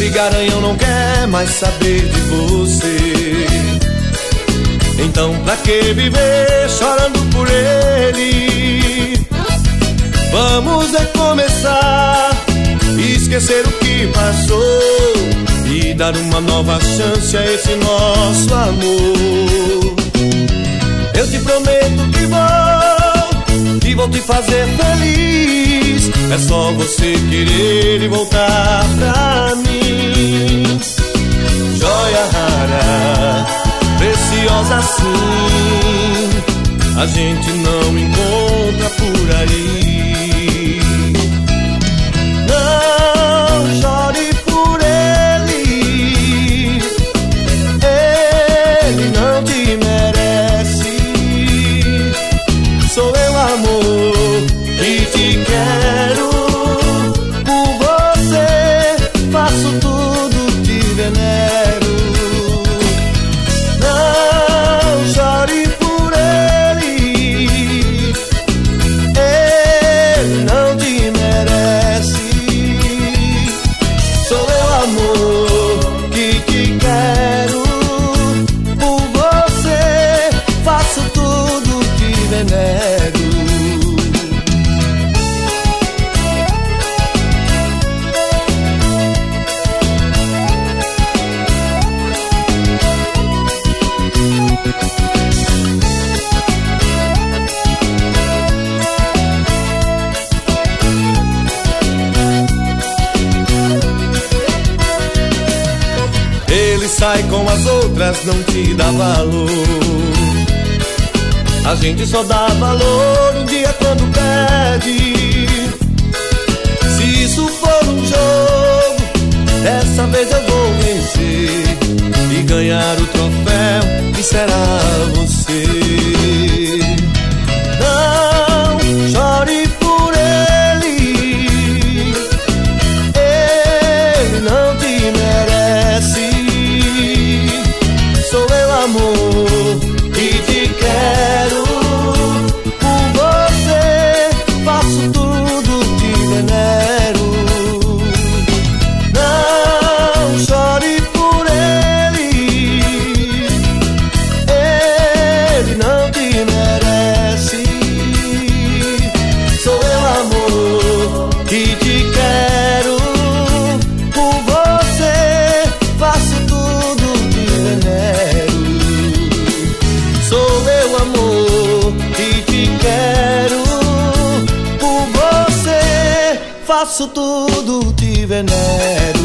E garanhão não quer mais saber de você. Então pra que viver chorando por ele? Vamos recomeçar, esquecer o que passou e dar uma nova chance a esse nosso amor. Eu te prometo que vou te fazer feliz. É só você querer e voltar pra mim. Joia rara, preciosa assim, a gente não encontra por aí. Não chore por ele, ele não te merece. Sou eu, amor, que te quero. Por você faço tudo, te venero. Não chore por ele, ele não te merece. Sou eu, amor, que te quero. Por você faço tudo, te venero. Ele sai com as outras, não te dá valor. A gente só dá valor um dia quando perde. Se isso for um jogo, dessa vez eu vou vencer e ganhar o troféu que será você. Não chore por ele, ele não te merece. Sou eu, amor, que te quero. Por você faço tudo, te venero. Não chore por ele, ele não te merece. Sou eu, amor, que te quero. Por você faço tudo, te venero. Sou eu, amor, que te quero. Por você faço tudo, te venero.